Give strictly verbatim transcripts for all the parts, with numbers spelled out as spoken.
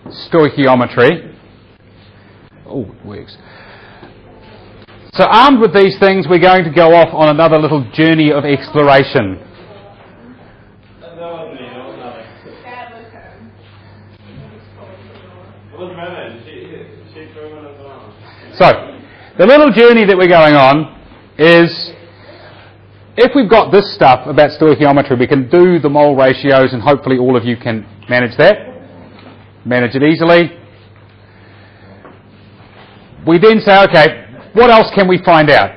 stoichiometry. Oh, it works. So armed with these things, we're going to go off on another little journey of exploration. So, the little journey that we're going on is, if we've got this stuff about stoichiometry, we can do the mole ratios, and hopefully all of you can manage that, manage it easily. We then say, okay, what else can we find out?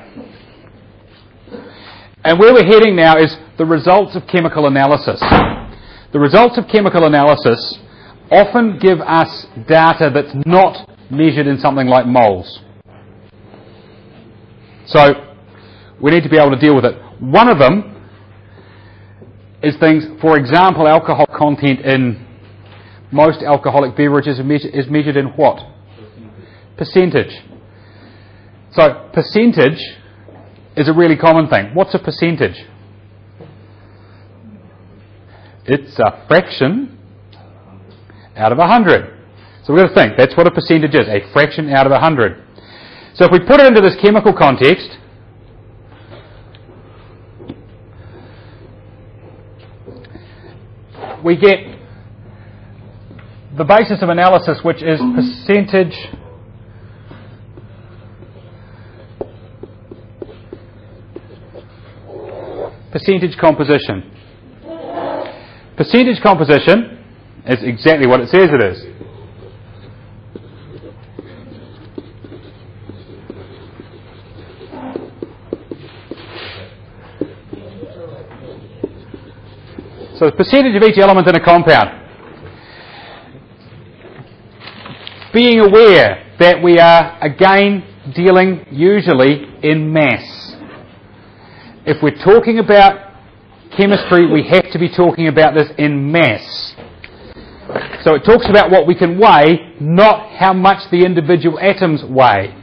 And where we're heading now is the results of chemical analysis. The results of chemical analysis often give us data that's not measured in something like moles. So we need to be able to deal with it. One of them is things, for example, alcohol content in most alcoholic beverages is measured in what? Percentage. So percentage is a really common thing. What's a percentage? It's a fraction out of a hundred. So we've got to think, that's what a percentage is, a fraction out of a hundred. So if we put it into this chemical context, we get the basis of analysis, which is percentage percentage composition. Percentage composition is exactly what it says it is. So the percentage of each element in a compound. Being aware that we are, again, dealing usually in mass. If we're talking about chemistry, we have to be talking about this in mass. So it talks about what we can weigh, not how much the individual atoms weigh.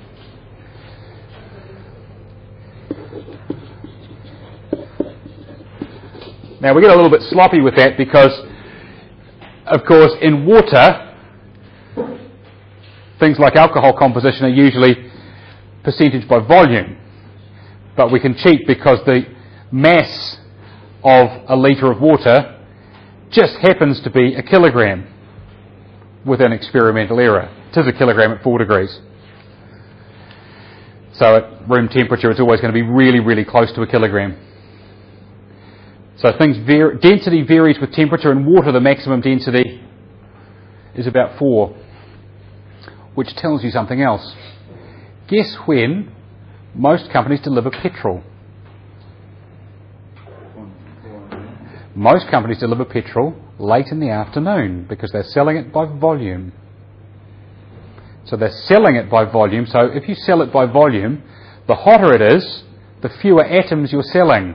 Now we get a little bit sloppy with that because, of course, in water, things like alcohol composition are usually percentage by volume. But we can cheat because the mass of a litre of water just happens to be a kilogram with an experimental error. It is a kilogram at four degrees. So at room temperature it's always going to be really, really close to a kilogram. So things var- density varies with temperature. In water the maximum density is about four, which tells you something else. Guess when most companies deliver petrol? Most companies deliver petrol late in the afternoon because they're selling it by volume. So they're selling it by volume. So if you sell it by volume, the hotter it is, the fewer atoms you're selling.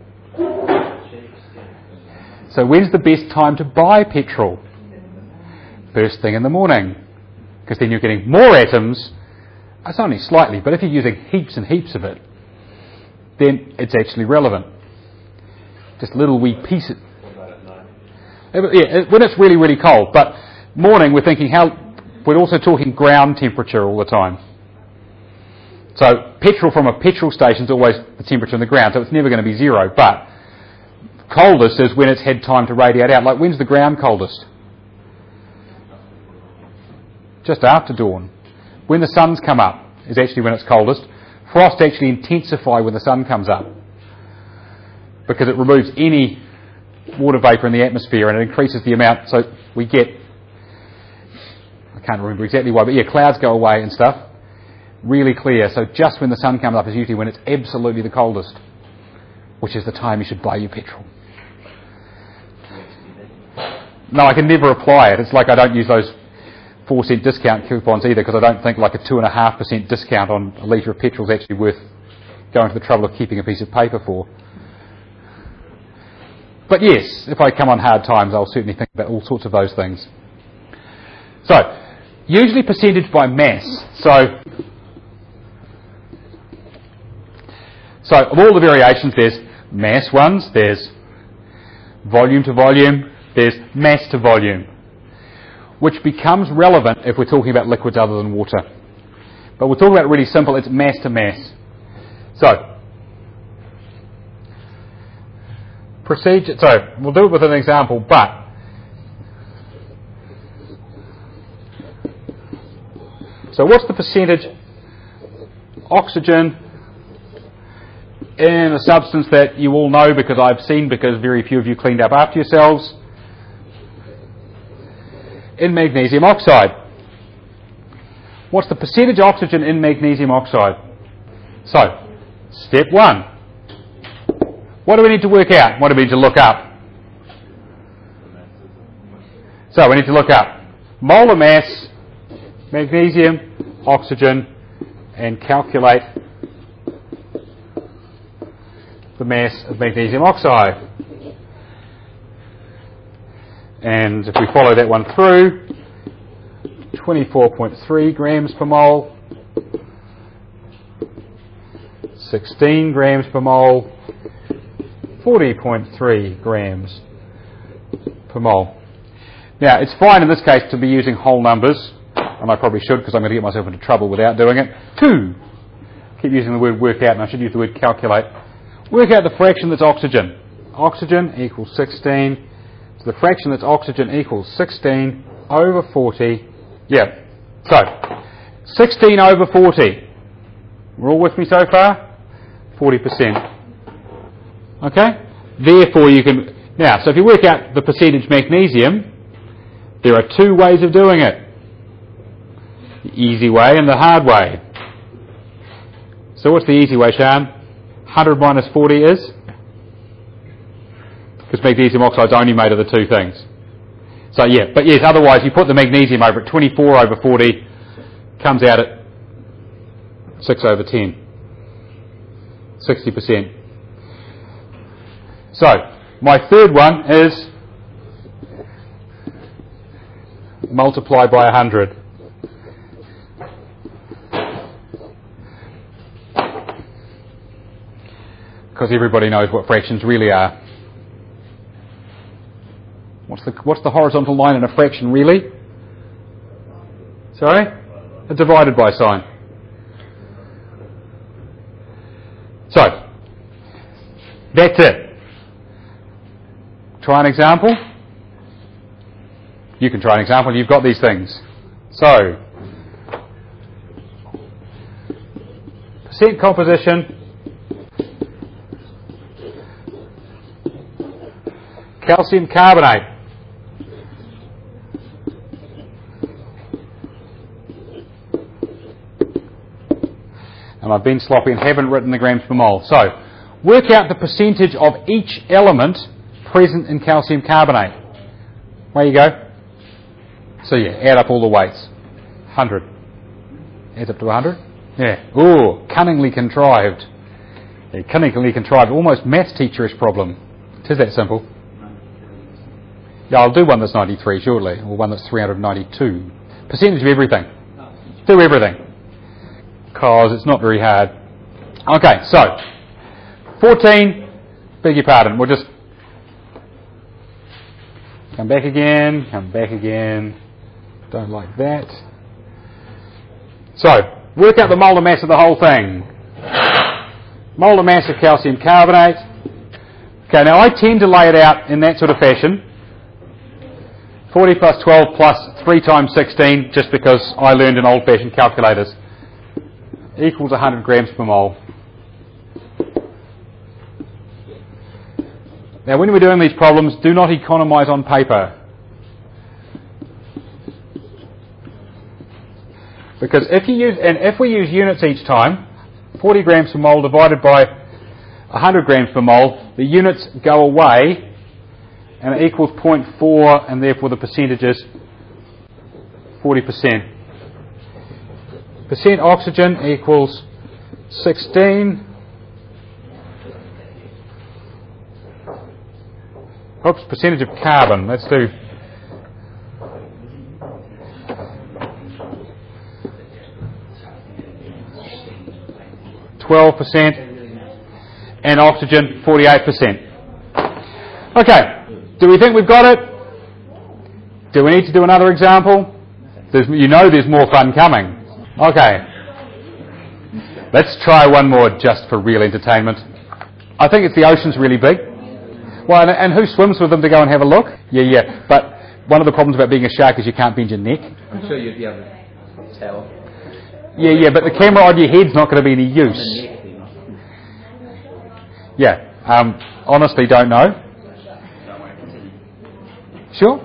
So when's the best time to buy petrol? First thing in the morning. Because then you're getting more atoms. It's only slightly, but if you're using heaps and heaps of it, then it's actually relevant. Just little wee pieces. Yeah, when it's really, really cold. But morning, we're thinking how. We're also talking ground temperature all the time. So petrol from a petrol station is always the temperature in the ground, so it's never going to be zero. But coldest is when it's had time to radiate out. Like when's the ground coldest? Just after dawn. When the sun's come up is actually when it's coldest. Frost actually intensify when the sun comes up because it removes any water vapour in the atmosphere and it increases the amount. So we get, I can't remember exactly why, but yeah, clouds go away and stuff. Really clear. So just when the sun comes up is usually when it's absolutely the coldest, which is the time you should buy your petrol. No, I can never apply it. It's like I don't use those four cent discount coupons either because I don't think like a two and a half percent discount on a litre of petrol is actually worth going to the trouble of keeping a piece of paper for. But yes, if I come on hard times, I'll certainly think about all sorts of those things. So, usually percentage by mass. So, so of all the variations, there's mass ones, there's volume to volume, there's mass to volume. which becomes relevant if we're talking about liquids other than water. But we're talking about it really simple, it's mass to mass. So, procedure, so we'll do it with an example, but so what's the percentage oxygen in a substance that you all know because I've seen, because very few of you cleaned up after yourselves, in magnesium oxide? What's the percentage oxygen in magnesium oxide? So, step one. What do we need to work out? What do we need to look up? So, we need to look up molar mass, magnesium, oxygen, and calculate the mass of magnesium oxide. And if we follow that one through, twenty-four point three grams per mole, sixteen grams per mole, forty point three grams per mole. Now, it's fine in this case to be using whole numbers, and I probably should because I'm going to get myself into trouble without doing it. Two. Keep using the word work out, and I should use the word calculate. Work out the fraction that's oxygen. Oxygen equals sixteen. So the fraction that's oxygen equals sixteen over forty. Yeah. So, sixteen over forty. We're all with me so far? forty percent. Okay? Therefore you can... Now, so if you work out the percentage magnesium, there are two ways of doing it. The easy way and the hard way. So what's the easy way, Sean? one hundred minus forty is? Because magnesium oxide's only made of the two things. So yeah, but yes, otherwise you put the magnesium over it, twenty-four over forty, comes out at six over ten. sixty percent. So, my third one is multiply by one hundred. Because everybody knows what fractions really are. What's the, what's the horizontal line in a fraction really? Sorry? A divided by sign. So, that's it. Try an example. You can try an example, you've got these things. So, percent composition, calcium carbonate. And I've been sloppy and haven't written the grams per mole. So, work out the percentage of each element present in calcium carbonate. Where you go? So yeah, add up all the weights. one hundred. Adds up to one hundred? Yeah. Ooh, cunningly contrived. Yeah, cunningly contrived. Almost maths teacherish problem. It is that simple. Yeah, I'll do one that's ninety-three shortly, or one that's three hundred ninety-two. Percentage of everything. Do everything. Because it's not very hard. Okay, so, fourteen, beg your pardon, we'll just come back again, come back again, don't like that. So, work out the molar mass of the whole thing. Molar mass of calcium carbonate. Okay, now I tend to lay it out in that sort of fashion. forty plus twelve plus three times sixteen, just because I learned in old-fashioned calculators, equals one hundred grams per mole. Now when we're doing these problems, do not economise on paper. Because if you use, and if we use units each time, forty grams per mole divided by one hundred grams per mole, the units go away and it equals zero point four, and therefore the percentage is forty percent. Percent oxygen equals sixteen. Oops, percentage of carbon. Let's do twelve percent, and oxygen forty-eight percent. Okay, do we think we've got it? Do we need to do another example? There's, you know there's more fun coming. Okay. Let's try one more just for real entertainment. I think it's the ocean's really big. Well, and, and who swims with them to go and have a look? Yeah, yeah. But one of the problems about being a shark is you can't bend your neck. I'm sure you'd be able to tell. Yeah, yeah, but the camera on your head's not going to be any use. Yeah. Um, honestly, don't know. Sure?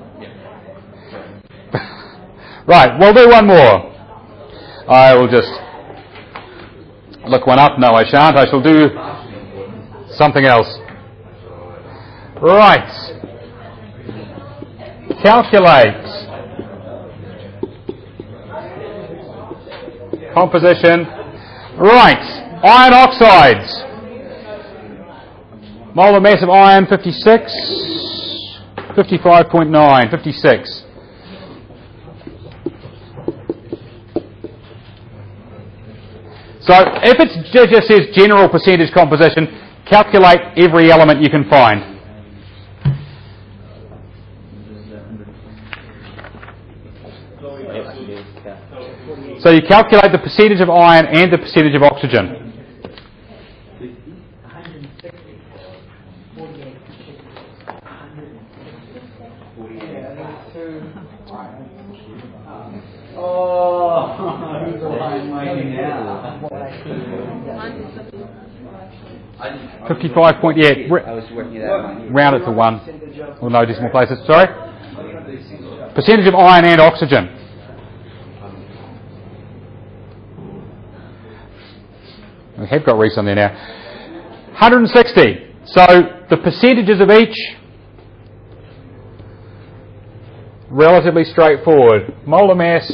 Right, we'll do one more. I will just look one up. No, I shan't. I shall do something else. Right. Calculate composition. Right. Iron oxides. Molar mass of iron fifty-six. fifty-five point nine. fifty-six. So if it just says general percentage composition, calculate every element you can find. So you calculate the percentage of iron and the percentage of oxygen. Fifty-five point yeah. I was working it out. Round it to one, or no decimal places. Sorry. Percentage of iron and oxygen. We have got Reese on there now. one hundred sixty. So the percentages of each, relatively straightforward. Molar mass.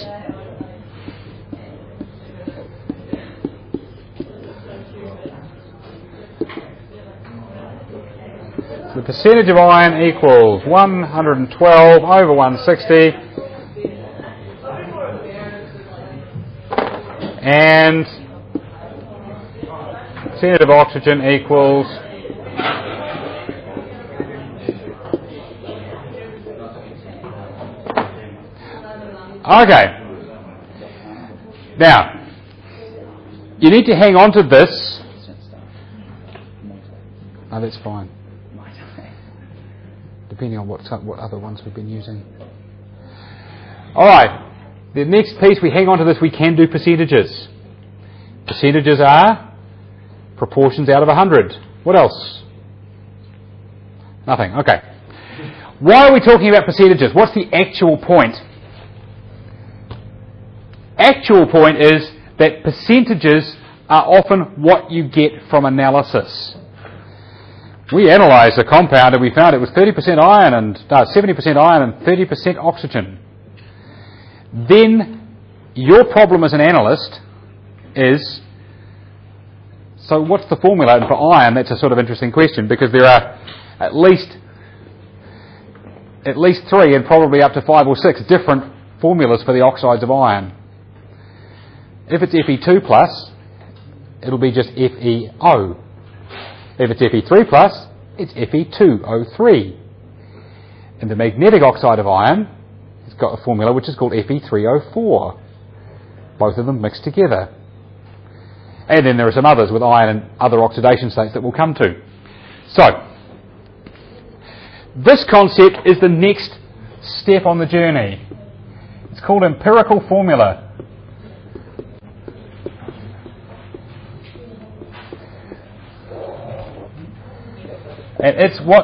The percentage of iron equals one hundred twelve over one hundred sixty. And percentage of oxygen equals okay. Now, you need to hang on to this. Oh, that's fine. Depending on what what other ones we've been using. All right. The next piece, we hang on to this. We can do percentages. Percentages are proportions out of one hundred. What else? Nothing. Okay. Why are we talking about percentages? What's the actual point? Actual point is that percentages are often what you get from analysis. We analysed a compound and we found it was thirty percent iron and no, seventy percent iron and thirty percent oxygen. Then your problem as an analyst is, so what's the formula for iron? That's a sort of interesting question, because there are at least at least three and probably up to five or six different formulas for the oxides of iron. If it's F E two plus, it'll be just F E O. If it's F E three plus, it's F E two O three. And the magnetic oxide of iron has got a formula which is called F E three O four. Both of them mixed together. And then there are some others with iron and other oxidation states that we'll come to. So, this concept is the next step on the journey. It's called empirical formula. And it's what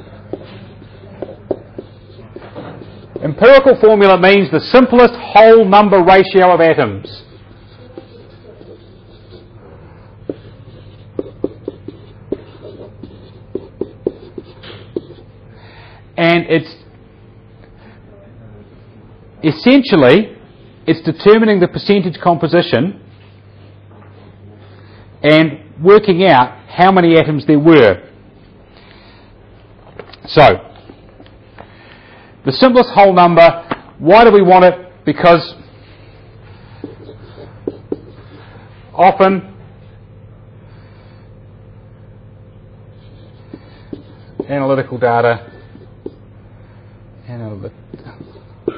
empirical formula means, the simplest whole number ratio of atoms. And it's essentially, it's determining the percentage composition and working out how many atoms there were. So, the simplest whole number, why do we want it? Because often analytical data, analytical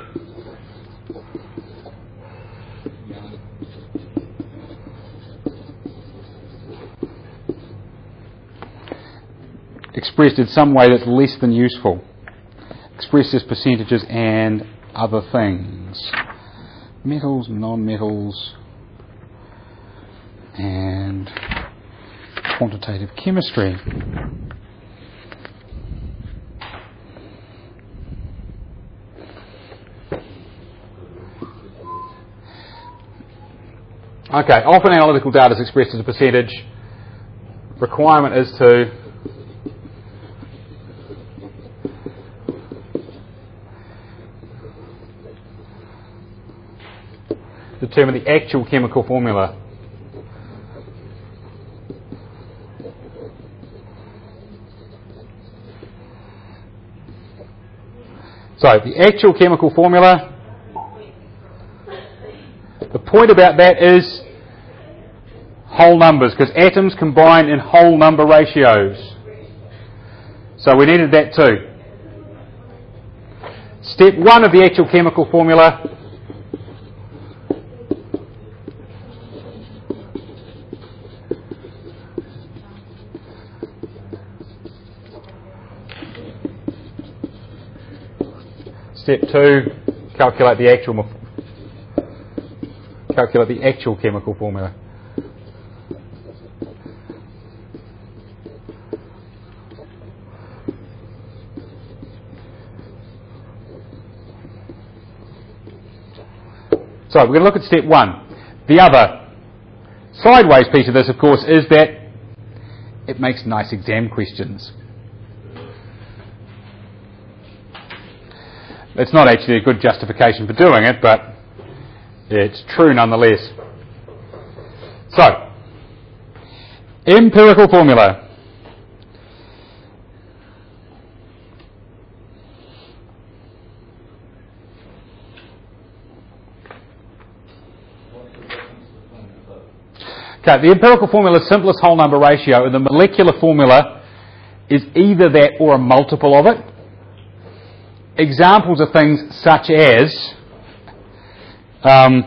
expressed in some way that's less than useful. Expressed as percentages and other things. Metals, non-metals, and quantitative chemistry. Okay, often analytical data is expressed as a percentage. Requirement is to determine the actual chemical formula. So, the actual chemical formula, the point about that is whole numbers, because atoms combine in whole number ratios. So we needed that too. Step one of the actual chemical formula Step two, calculate the actual calculate the actual chemical formula. So we're going to look at step one. The other sideways piece of this, of course, is that it makes nice exam questions. It's not actually a good justification for doing it, but it's true nonetheless. So, empirical formula. Okay, the empirical formula is simplest whole number ratio, and the molecular formula is either that or a multiple of it. Examples of things such as um,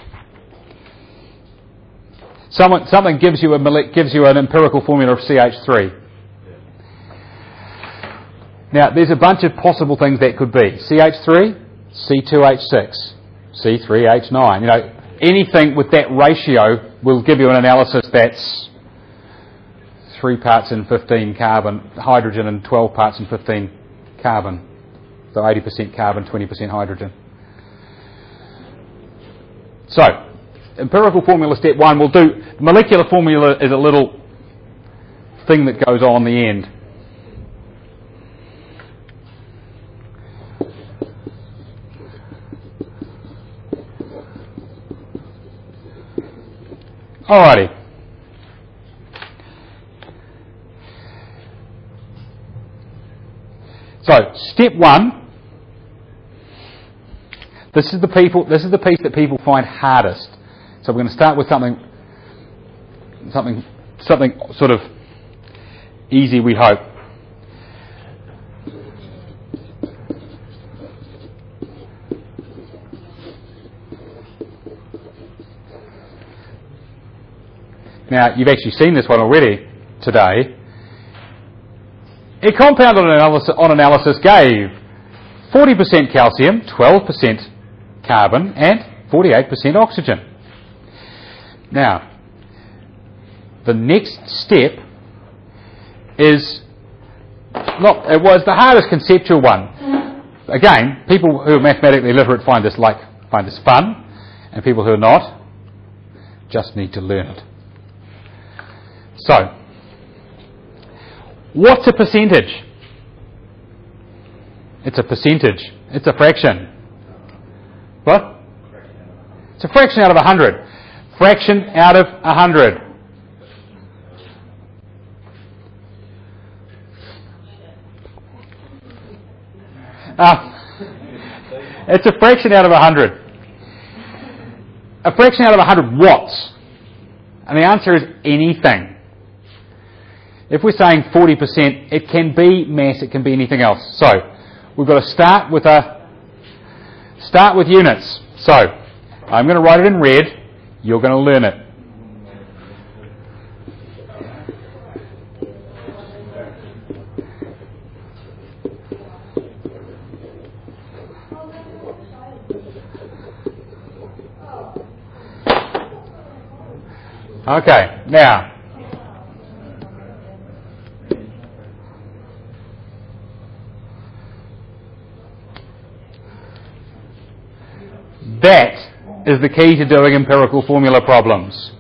someone, something gives you a gives you an empirical formula of C H three. Now, there's a bunch of possible things that could be C H three, C two H six, C three H nine. You know, anything with that ratio will give you an analysis that's three parts in fifteen carbon, hydrogen, and twelve parts in fifteen carbon. So eighty percent carbon, twenty percent hydrogen. So, empirical formula step one will do. Molecular formula is a little thing that goes on the end. Alrighty. So, step one. This is the people. This is the piece that people find hardest. So we're going to start with something, something, something sort of easy, we hope. Now, you've actually seen this one already today. A compound on analysis, on analysis gave forty percent calcium, twelve percent carbon, and forty-eight percent oxygen. Now, the next step is not, it was the hardest conceptual one. Again, people who are mathematically literate find this like find this fun, and people who are not just need to learn it. So, what's a percentage? It's a percentage. It's a fraction. What? It's a fraction out of a hundred. Fraction out of a hundred. Ah, it's a fraction out of a hundred. A fraction out of a hundred watts. And the answer is anything. If we're saying forty percent, it can be mass, it can be anything else. So, we've got to start with a start with units. So, I'm going to write it in red. You're going to learn it. Okay, now, that is the key to doing empirical formula problems.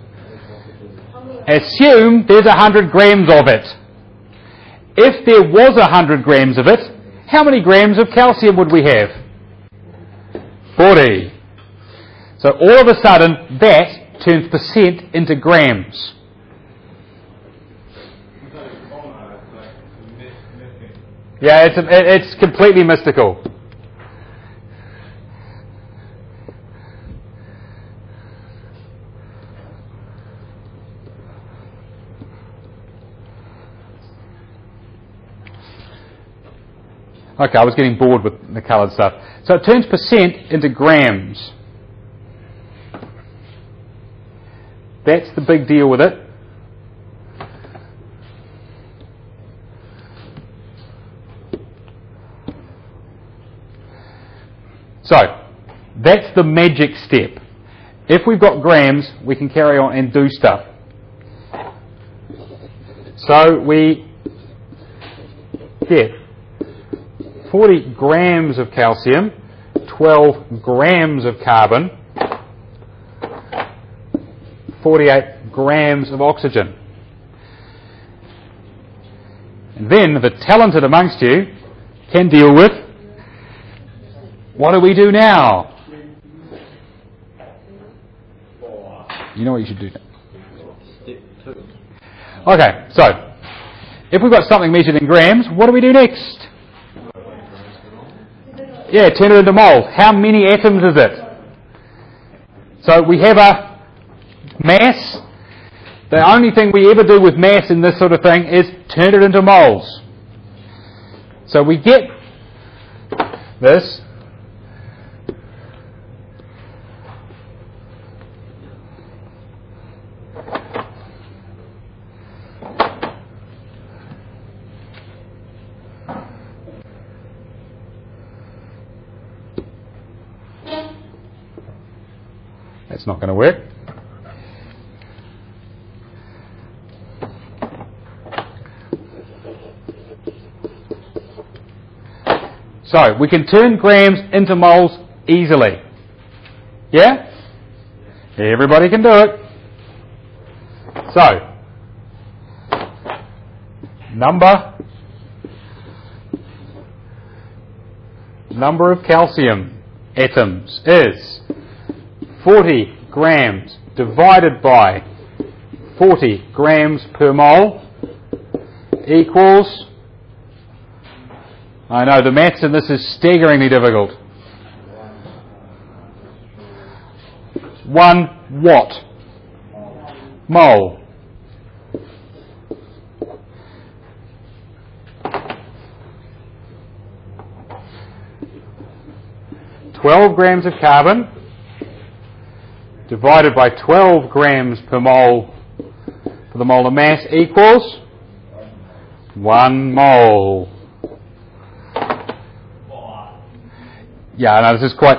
Assume there's one hundred grams of it. If there was one hundred grams of it, how many grams of calcium would we have? forty. So all of a sudden, that turns percent into grams. Yeah, it's, it's completely mystical. Okay, I was getting bored with the coloured stuff. So it turns percent into grams. That's the big deal with it. So, that's the magic step. If we've got grams, we can carry on and do stuff. So we get forty grams of calcium, twelve grams of carbon, forty-eight grams of oxygen. And then the talented amongst you can deal with, what do we do now? You know what you should do now. Okay, so if we've got something measured in grams, what do we do next? Yeah, turn it into moles. How many atoms is it? So we have a mass. The only thing we ever do with mass in this sort of thing is turn it into moles. So we get this. That's not going to work. So, we can turn grams into moles easily. Yeah? Everybody can do it. So, number, number of calcium atoms is forty grams divided by forty grams per mole equals, I know the maths in this is staggeringly difficult, one watt mole. twelve grams of carbon divided by twelve grams per mole for the molar mass equals one mole. Yeah, I know this is quite...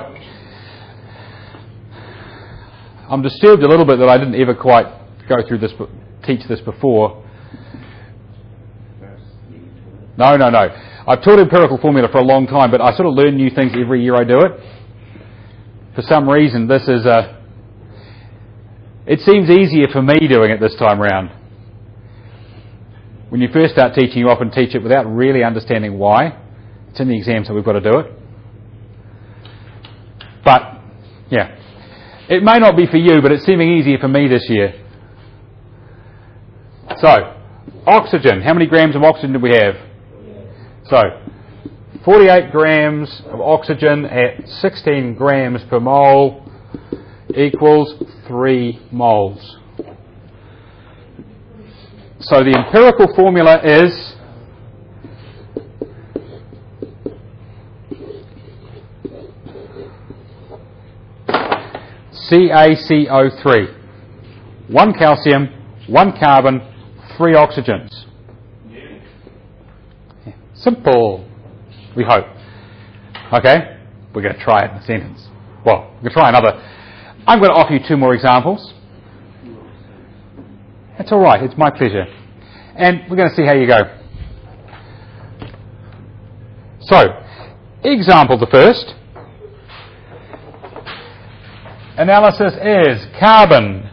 I'm disturbed a little bit that I didn't ever quite go through this, teach this before. No, no, no. I've taught empirical formula for a long time, but I sort of learn new things every year I do it. For some reason, this is a... It seems easier for me doing it this time round. When you first start teaching, you often teach it without really understanding why. It's in the exam, so we've got to do it. But, yeah. It may not be for you, but it's seeming easier for me this year. So, oxygen. How many grams of oxygen do we have? So, forty-eight grams of oxygen at sixteen grams per mole equals three moles. So the empirical formula is C A C O three. One calcium, one carbon, three oxygens. Simple, we hope. Okay, we're going to try it in a sentence. well, we can try another. I'm going to offer you two more examples. That's all right. It's my pleasure. And we're going to see how you go. So, example the first. Analysis is carbon.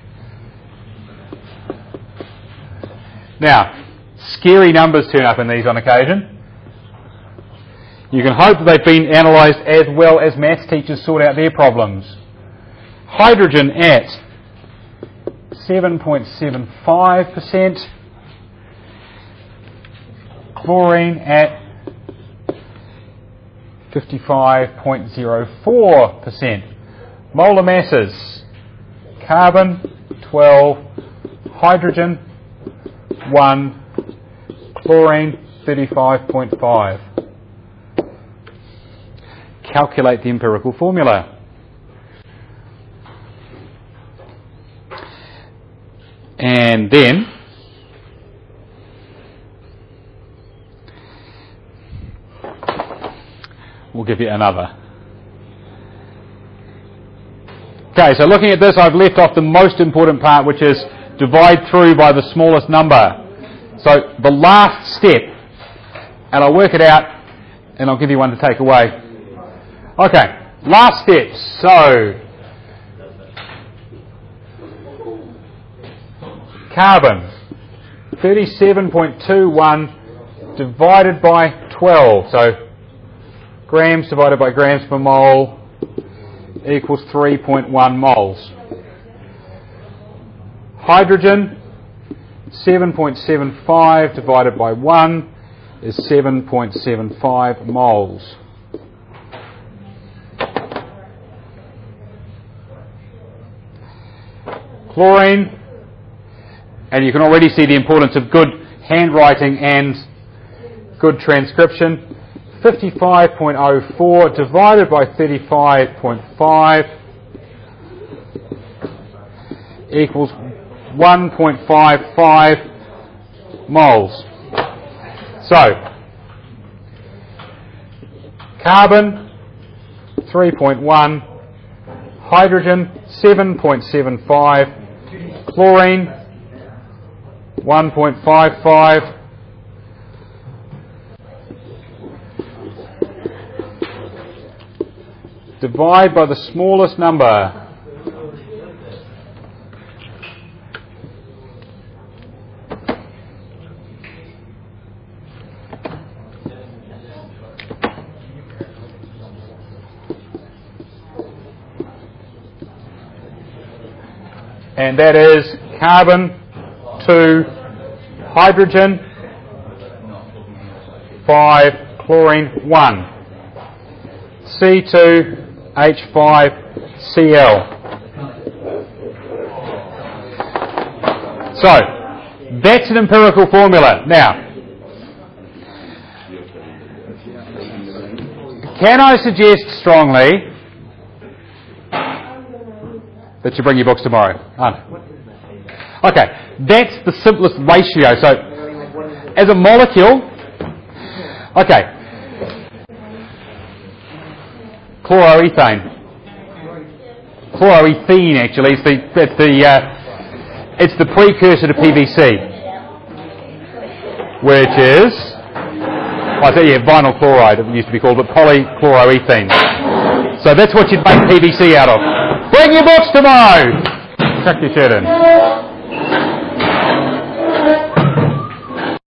Now, scary numbers turn up in these on occasion. You can hope that they've been analysed as well as maths teachers sort out their problems. Hydrogen at seven point seven five percent. Chlorine at fifty-five point zero four percent. Molar masses. Carbon, twelve. Hydrogen, one. Chlorine, thirty-five point five. Calculate the empirical formula. And then we'll give you another. Okay, so looking at this, I've left off the most important part, which is divide through by the smallest number. So the last step, and I'll work it out, and I'll give you one to take away. Okay, last step. So, carbon, thirty-seven point two one divided by twelve. So, grams divided by grams per mole equals three point one moles. Hydrogen, seven point seven five divided by one is seven point seven five moles. Chlorine, and you can already see the importance of good handwriting and good transcription. fifty-five point zero four divided by thirty-five point five equals one point five five moles. So, carbon, three point one, hydrogen, seven point seven five, chlorine, one point five five, divide by the smallest number. And that is carbon, two, hydrogen, five, chlorine, one. C two H five C L. So, that's an empirical formula. Now, can I suggest strongly that you bring your books tomorrow? Oh. Okay, that's the simplest ratio. So, as a molecule, okay, chloroethane. Chloroethene, actually, it's the it's the uh, it's the precursor to P V C, which is, I say, yeah, vinyl chloride. It used to be called, but polychloroethene. So that's what you'd make P V C out of. Bring your books tomorrow. Chuck your shirt in.